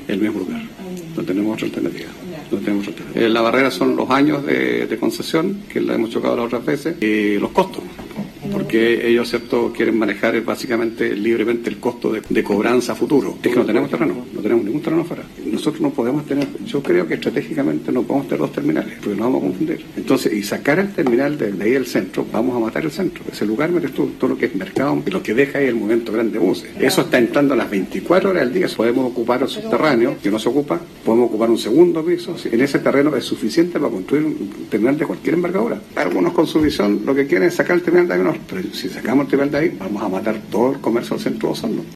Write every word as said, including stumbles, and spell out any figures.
el mismo lugar. No tenemos otra alternativa. No tenemos otra alternativa. Eh, la barrera son los años de, de concesión, que la hemos chocado las otras veces, y los costos. Porque ellos, ¿cierto?, quieren manejar básicamente libremente el costo de, de cobranza a futuro. Es que no tenemos terreno, no tenemos ningún terreno afuera. Nosotros no podemos tener, yo creo que estratégicamente no podemos tener dos terminales, porque nos vamos a confundir. Entonces, y sacar el terminal de, de ahí del centro, vamos a matar el centro. Ese lugar, metes tú, todo lo que es mercado, y lo que deja ahí el movimiento grande de buses. Eso está entrando a las veinticuatro horas del día. Podemos ocupar el subterráneo, que no se ocupa, podemos ocupar un segundo piso. En ese terreno es suficiente para construir un terminal de cualquier envergadura. Algunos con su visión lo que quieren es sacar el terminal de ahí, pero si sacamos el terminal de ahí, vamos a matar todo el comercio del centro de Osorno.